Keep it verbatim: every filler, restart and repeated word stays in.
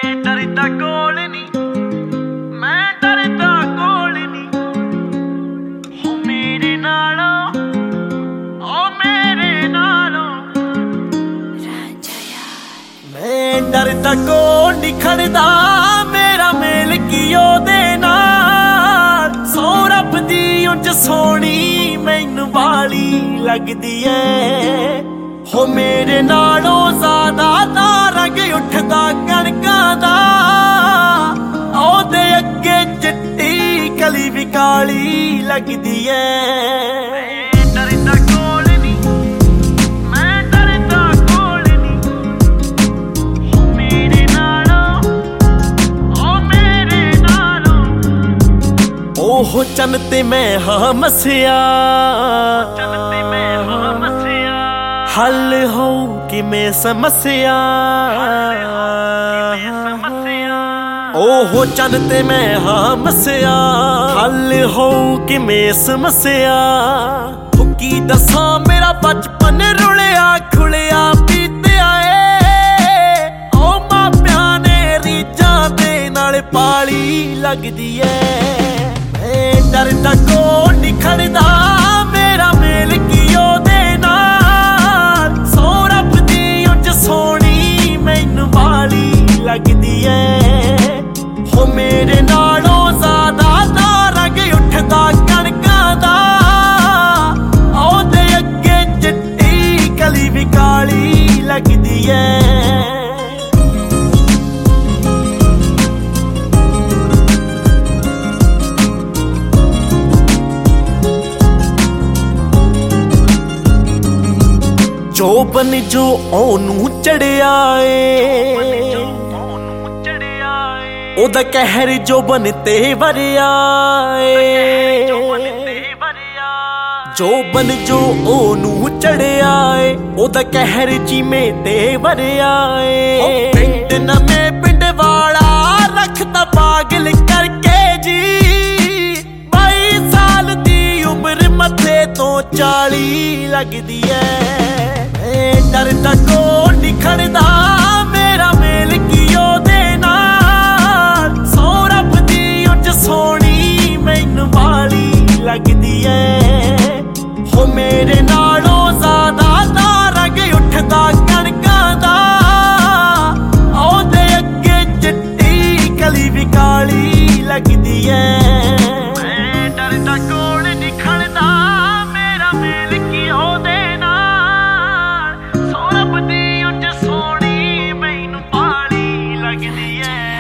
डरदा कोल नी मैं डरदा कोल नी हो मेरे नालों ओ मेरे नालों मैं डरदा कोल नी खड़दा मेरा मेल की ओदे नाल सौ रब दी उंज सोहनी मैनू वाली लगदी ऐ हो मेरे नालों ज़्यादा ना रंग उठदा कणकां दा ओदे अगे चिट्टी कली भी काली लगदी ऐ डरदा कोल नी मैं डरदा कोल नी हो मेरे नालों ओ मेरे नालों ओहो चन ते मैं हां मसिया चन ते मैं हां मसिया हल हो कि मैं समस्या ओहो चन ते मैं हाँ मसिया हल हो कि मैं समस्या की दसा मेरा बचपन रुलिया खुलिया बीतिया ओ मापिया ने रीझां दे नाल पाली लगदी ऐ मैं डरदा कोल नी खड़दा मेरा मेल की ओदे सोहनी मैनू वाली लगदी ऐ हो मेरे नालों ज़्यादा ना रंग उठदा कणकां दा ओदे अगे चिट्टी कली भी काली लगदी ऐ जो बन जो ओनू चढ़िया ए ओदा कहर जो बन ते वरिया ए जो बन जो ओनू चढ़िया ए ओदा कहर जिमें ते वरिया ए पिंड नवें पिंड वाला रखदा पागल करके जी बाई साल दी उम्र मथे तो चाली लगदी ऐ डरदा कोल नी खड़दा मेरा मेल की ओदे नाल सौ रब दी उंज सोहनी मैनू वाली लगदी ऐ हो मेरे नालों ज़्यादा ना रंग उठदा कणकां दा ओदे अगे चिट्टी कली भी काली लगदी ऐ मैं डरदा कोल नी खड़दा मेरा मेल की ओदे सोहनी मैनू वाली लगदी ऐ।